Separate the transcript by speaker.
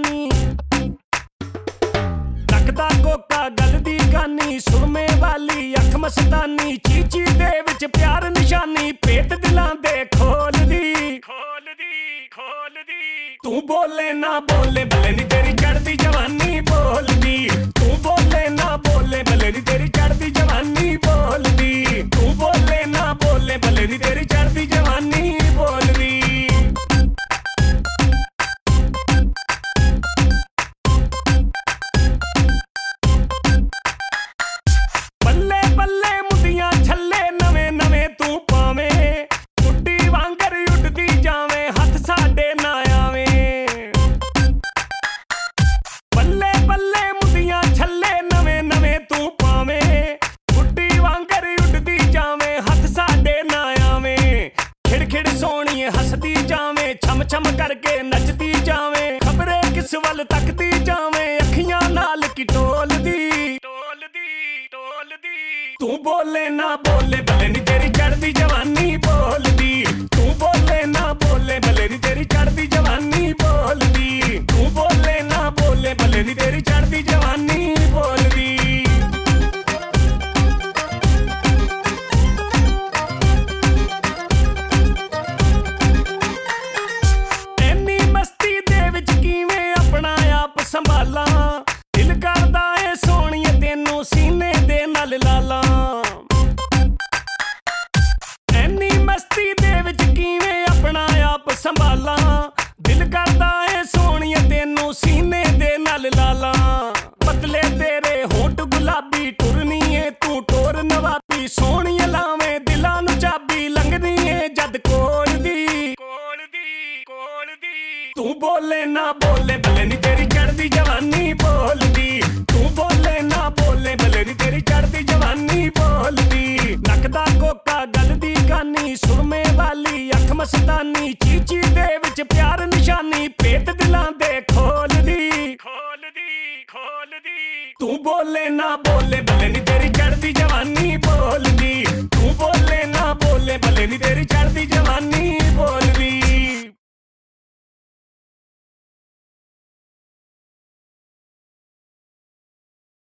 Speaker 1: जवानी रखदा कोका गल दी गानी सुरमे वाली अख मस्तानी चीची दे विच प्यार निशानी पेट दिलां दे खोल दी तू बोले ना बोले भले नी तेरी चढ़दी जवानी बोलदी तू बोले ना बोले भले नी तेरी चढ़दी जवानी बोलदी तू बोले ना बोले भले नी तेरी चढ़दी जवानी बोलदी बल्ले बल्ले मुंडियां छल्ले नवे नवे तू पावे गुड्डी वांगर उड़दी जावे हथ साडे ना आवे बल्ले बल्ले मुंडियां छल्ले नवे नवे तू पावे गुड्डी वांगर उड़दी जावे हथ साडे ना आवे खिड़ खिड़ सोहणी हसदी जावे छम छम करके नचदी जावे खबरे किस वल तकदी जावे अखियां नाल की टोलदी तू बोले ना बोले भले नी तेरी चढ़दी जवानी बोलदी तू बोले ना बोले भले नी तेरी चढ़दी जवानी बोलदी तू बोले ना बोले भले नी तेरी चढ़दी जवानी बोलदी एनी मस्ती दे विच किवें अपना आप संभाला दिल करदा ए सोहणीए तैनू सीने दे नाल लाला एनी मस्ती दे विच किवें अपना आप संभाला दिल करदा ए सोहणीए तैनू सीने दे नाल लाला पतले तेरे होठ गुलाबी टुरनी ए तू टोर नवाबी सोहणीए लावें दिलां नू चाबी लंघदी ए जद कोल दी तू बोले ना बोले भले नी तेरी चढ़दी जवानी बोलदी तू बोले ना बोले भले नी तेरी चढ़दी जवानी बोलदी नकदा कोका गल दी गानी सुरमे वाली अख मस्तानी चीची दे विच प्यार निशानी पेट दिलां दे खोलदी तू बोले ना बोले भले नी तेरी चढ़दी जवानी